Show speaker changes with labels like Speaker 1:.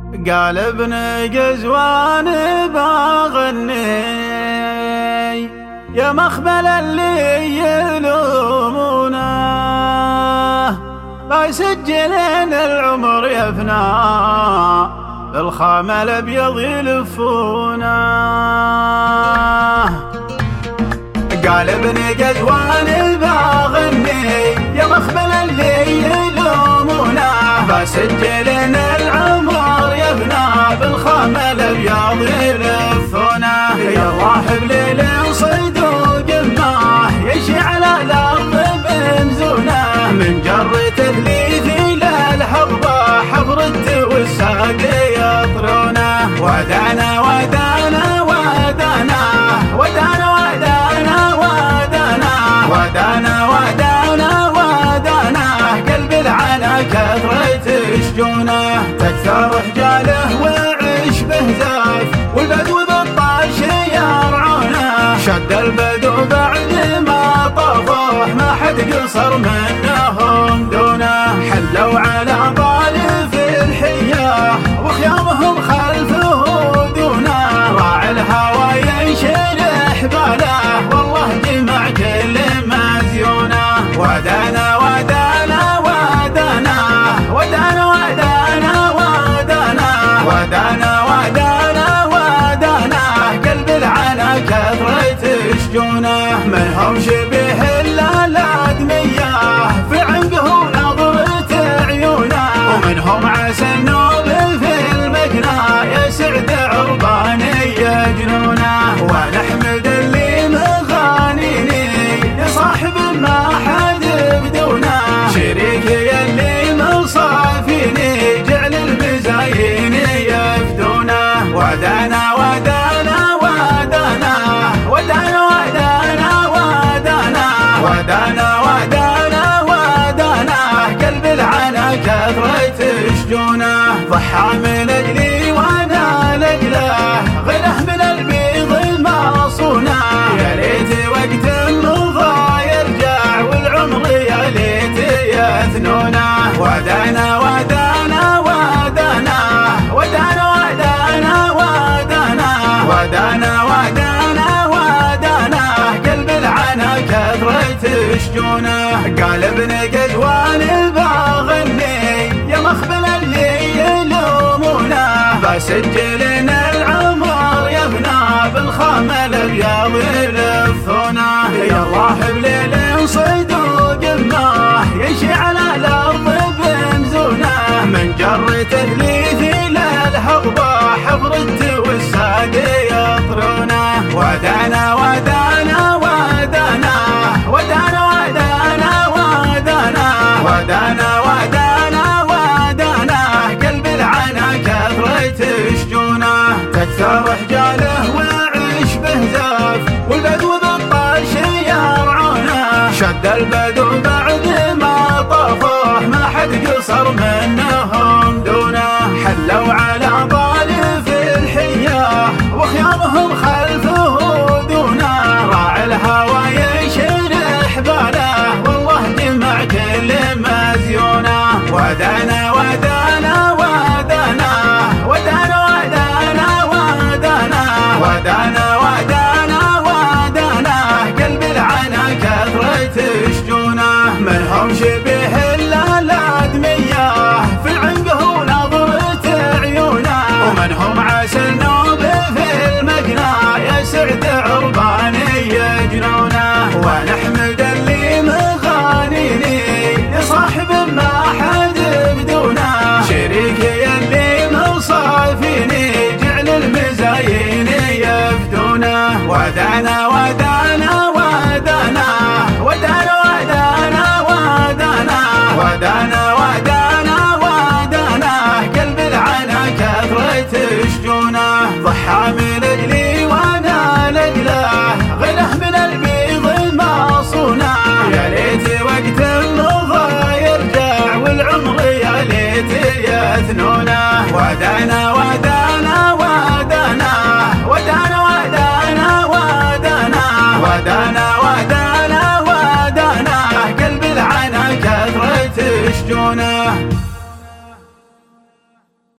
Speaker 1: قال ابن قزوان بغني يا مخبل اللي يلومونه ما يسجلين العمر يفنى بالخام الابيض يلفونه. قال ابن قزوان بغني يا مخبل اللي يلومونه بسجلين العمر يفنى بالخام الابيض يلفونه. يا راحب ليل صيد وقمه يشي على الارض بنزونه من جر تثليث للحربه حفرته والساق يطرونه. ودانا ودانا ودانا ودانا ودانا ودانا ودانا ودانا ودانا قلب العنا كثرة شجونه تكثر رجاله وعش به زاف والبدو بالطاش يرعونه. شد البدو بعد ما طفوه ما حد قصر منهم دونه. حلوا على ضالف الحياه وخيامهم خلفه دونه. راعي الهوى ينشرح باله والله جمع كل مزيونه. ودانا ودانا ودانا ودانا ودانا ودانا ودانا ودانا ودانا قلب العنا كثرة شجونه. منهم شبه الادميه في عنقه نظرة عيونه ومنهم عسى النوب في المقنا يسعد عرباني جنونه. ونحمد اللي مغانيني يا صاحب ما حد بدونه. شريكي اللي مصافيني جعل المزايين يفدونه. ودانا ودانا ودانا ودانا ودانا ودانا ودانا ودانا ودانا قلب العنا كثرة شجونه. ضحى من اجلي وانا لاجله غله من البيض المصونه. يا ليت وقت النضا يرجع والعمر يا ليت يثنونه. ودانا ودانا ودانا ودانا ودانا ودانا ودانا ودانا ودانا قلب العنا كثرة شجونه. قال ابن قزوان بغني يا مخبل اللي يلومونه بسجلين العمر يفنى بالخام الابيض يلفونه. يا راحب ليل صيد وقمه يشي على الارض بنزونه من جر تثليث للحربه حفرته والساق يطرونه. ودانا ودانا ودانا ودانا ودانا ودانا ودانا ودانا ودانا قلب العنا كثرة شجونه تكثر رجاله وعش به زاف والبدو بالطاش يرعونه. شد البدو بعد ما طفوه ما حد قصر منهم دونه. حلوا على ضالف الحياه وخيامهم خلفه دونه. راعي الهوى ينشرح باله والله جمع كل مزيونه. ودانا ودانا ودانا ودانا ودانا ودانا ودانا ودانا ودانا قلب العنا كثرة شجونه. منهم شبه الادميه في عنقه نظرة عيونه ومنهم عسى النوب في المقنا يسعد عرباني جنونه. ونحمد اللي مغانيني يا صاحب ما حد بدونه. شريكي اللي مصافيني جعل المزايين يفدونه. ودانا ودانا ودانا ودانا ودانا ودانا ودانا ودانا ودانا قلب العنا كثرة شجونه. ضحى من اجلي وانا لاجله غله من البيض المصونه. يا ليت وقت النضا يرجع والعمر يا ليت يثنونه. ودانا